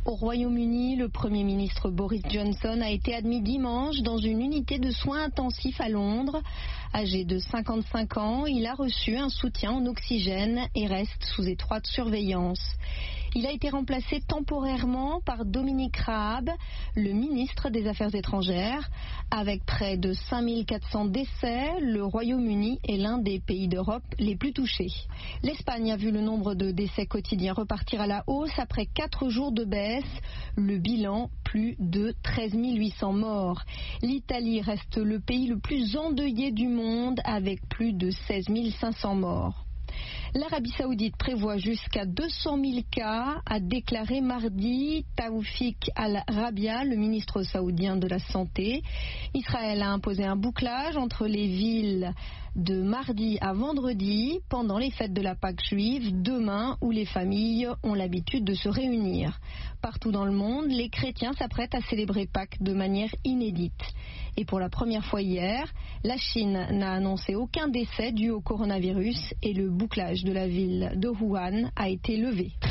Au Royaume-Uni, le Premier ministre Boris Johnson a été admis dimanche dans une unité de soins intensifs à Londres. Âgé de 55 ans, il a reçu un soutien en oxygène et reste sous étroite surveillance. Il a été remplacé temporairement par Dominic Raab, le ministre des Affaires étrangères. Avec près de 5400 décès, le Royaume-Uni est l'un des pays d'Europe les plus touchés. L'Espagne a vu le nombre de décès quotidiens repartir à la hausse après 4 jours de baisse. Le bilan, plus de 13 800 morts. L'Italie reste le pays le plus endeuillé du monde avec plus de 16 500 morts. L'Arabie Saoudite prévoit jusqu'à 200 000 cas, a déclaré mardi Taoufik Al-Rabia, le ministre saoudien de la Santé. Israël a imposé un bouclage entre les villes de mardi à vendredi pendant les fêtes de la Pâque juive, demain où les familles ont l'habitude de se réunir. Partout dans le monde, les chrétiens s'apprêtent à célébrer Pâques de manière inédite. Et pour la première fois hier, la Chine n'a annoncé aucun décès dû au coronavirus et le bouclage de la ville de Wuhan a été levé.